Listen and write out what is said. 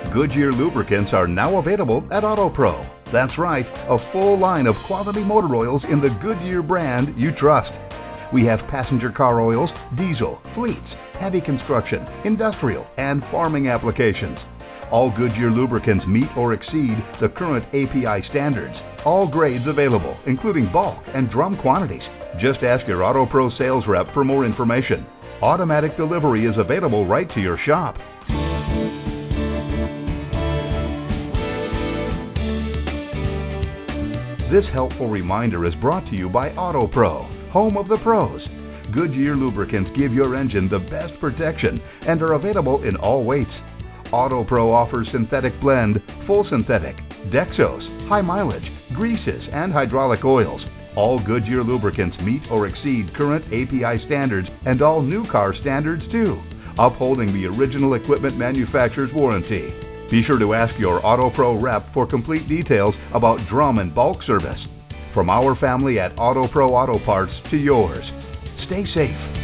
Goodyear lubricants are now available at AutoPro. That's right, a full line of quality motor oils in the Goodyear brand you trust. We have passenger car oils, diesel, fleets, heavy construction, industrial, and farming applications. All Goodyear lubricants meet or exceed the current API standards. All grades available, including bulk and drum quantities. Just ask your AutoPro sales rep for more information. Automatic delivery is available right to your shop. This helpful reminder is brought to you by AutoPro, home of the pros. Goodyear lubricants give your engine the best protection and are available in all weights. AutoPro offers synthetic blend, full synthetic, Dexos, high mileage, greases, and hydraulic oils. All Goodyear lubricants meet or exceed current API standards and all new car standards too, upholding the original equipment manufacturer's warranty. Be sure to ask your AutoPro rep for complete details about drum and bulk service. From our family at AutoPro Auto Parts to yours, stay safe.